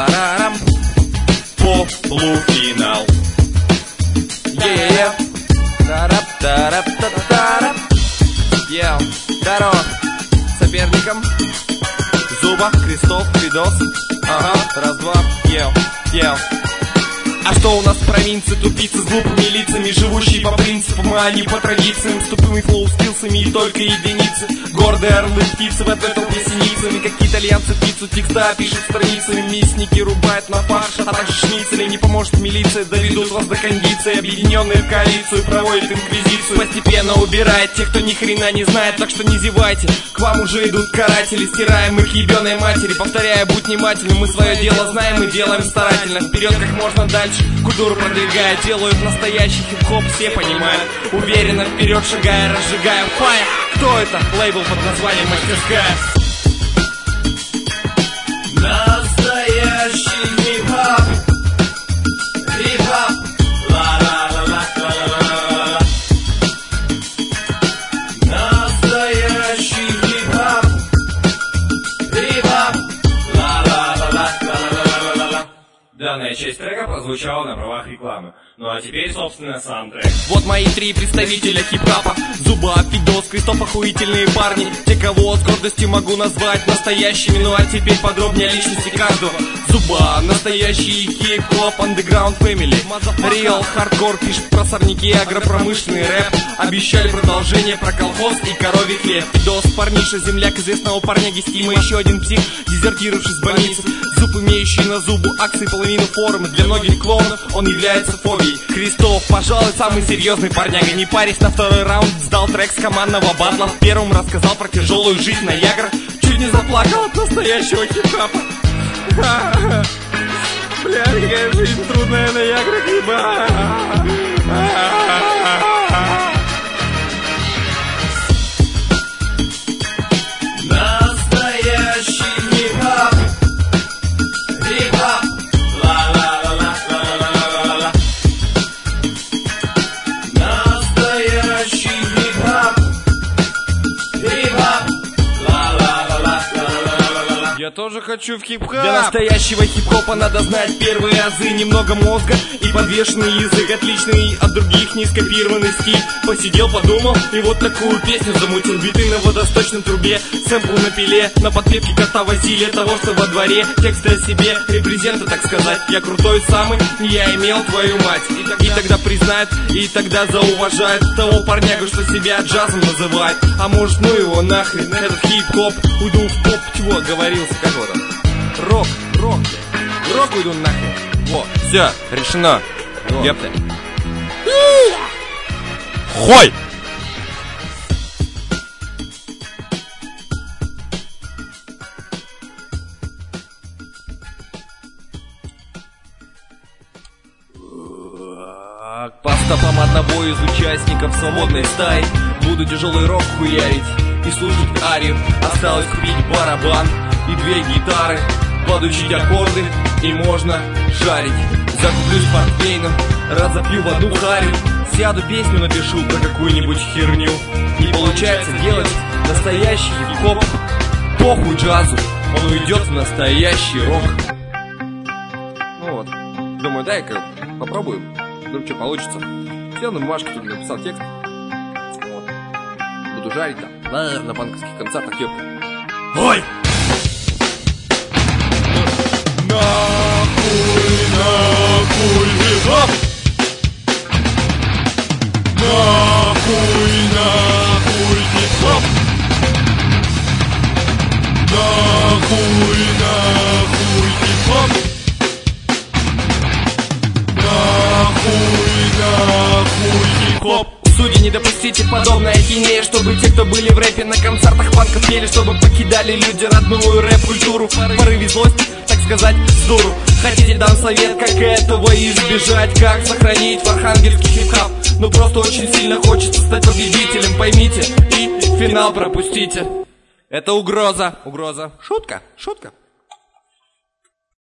Парарам. Полуфинал. Тарап-тарап-та-тарап. Здорово. Соперником Зуба, Крестов, Фидос. Ага, раз-два. А что у нас в провинции? Тупицы с глупыми лицами, живущие по принципам, а не по традициям, с тупыми флоу-скиллсами и только единицы. Гордые орлы, птицы в ответом синицами, как итальянцы пиццу текста пишут страницами. Мясники рубают на фарш, а также шницели. Не поможет милиция, доведут вас до кондиции. Объединенные в коалицию проводят инквизицию. Постепенно убирает тех, кто ни хрена не знает, так что не зевайте. К вам уже идут каратели, стираем их ебеной матери. Повторяя, будь внимательным, мы свое дело знаем и делаем старательно. Вперед как можно дальше, культуру продвигая, делают настоящий хип-хоп, все понимают. Уверенно вперед шагая, разжигаем фаер. Кто это? Лейбл под названием «Мастерская». Настоящий хип-хоп. Хип-хоп. Ла-ла-ла-ла-ла-ла-ла-ла. Настоящий хип-хоп. Хип-хоп. Ла-ла-ла-ла-ла-ла-ла-ла. Данная часть трека прозвучала на правах рекламы. Ну а теперь, собственно, саундтрек. Вот мои три представителя хип-хопа: Зуба, Фидос, Крестов, охуительные парни. Те, кого с гордостью могу назвать настоящими. Ну а теперь подробнее о личности каждого. Зуба, настоящий хип-хоп, underground family. Реал, хардкор, пишет про сорняки, агропромышленный рэп. Обещали продолжение про колхоз и коровий хлеб. Фидос, парниша, земляк известного парняги Стима. Еще один псих, дезертировавший с больницы. Зуб, имеющий на зубу акции половину формы. Для многих клоунов он является фобией. Крестов, пожалуй, самый серьезный парняга. Не парясь, на второй раунд сдал трек с командного батла. В первом рассказал про тяжелую жизнь на Ягр. Чуть не заплакал от настоящего хип-хопа. Бля, какая жизнь трудная на Яграх, ебать. Настоящий хип-хоп. Хип-хоп. Ла-ла-ла-ла-ла-ла-ла-ла. Настоящий хип-хоп. Хип-хоп. Ла-ла-ла-ла-ла-ла-ла-ла. Я тоже хочу в хип-хоп. Для настоящего хип-хопа надо знать первые азы. Немного мозга и подвешенный язык. Отличный от других, не скопированный стиль. Посидел, подумал и вот такую песню замутил. Биты на водосточном трубе, сэмпл на пиле. На подпевке кота возили того, что во дворе. Тексты о себе, репрезенты, так сказать. Я крутой самый, я имел твою мать. И тогда признают, и тогда зауважают того парнягу, что себя джазом называет. А может, ну его нахрен, этот хип-хоп. Уйду в поп, чего оговорился, как его там? Рок, уйду нахрен. Во, все, решено. Ёпта. Хой! По стопам одного из участников свободной стаи буду тяжелый рок хуярить и слушать арию. Осталось купить барабан и две гитары, подучить аккорды и можно жарить. Закуплюсь портвейном, разопью в одну харю, сяду песню напишу про какую-нибудь херню. И получается делать настоящий хип-хоп. Похуй джазу, он уйдет в настоящий рок. Ну вот, думаю, дай-ка попробуем. Вдруг что получится. Сел на бумажке, тут написал текст. Вот. Буду жарить там на банковских концертах, ёпта. Ой! Нахуй хип-хоп! Нахуй хип-хоп! Нахуй хип-хоп! Нахуй хип-хоп! Судьи, не допустите подобной ахинеи, чтобы те, кто были в рэпе на концертах панков пели, чтобы покидали люди родную рэп-культуру. Порыве злости, так сказать, с дуру. Хотите, дам совет, как этого избежать, как сохранить в архангельский хип-хоп. Ну просто очень сильно хочется стать победителем, поймите, и финал пропустите. Это угроза. Шутка.